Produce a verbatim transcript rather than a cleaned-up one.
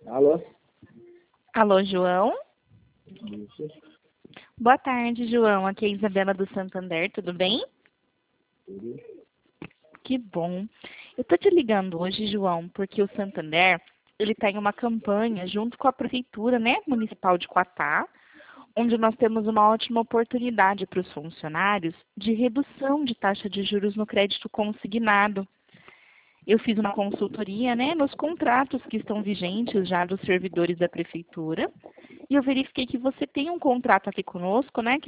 Alô? Alô, João? Isso. Boa tarde, João. Aqui é a Isabela do Santander, tudo bem? Tudo. Que bom. Eu tô te ligando hoje, João, porque o Santander, ele tem uma campanha junto com a Prefeitura, né, Municipal de Quatá, onde nós temos uma ótima oportunidade para os funcionários de redução de taxa de juros no crédito consignado. Eu fiz uma consultoria, né, nos contratos que estão vigentes já dos servidores da Prefeitura, e eu verifiquei que você tem um contrato aqui conosco, né, que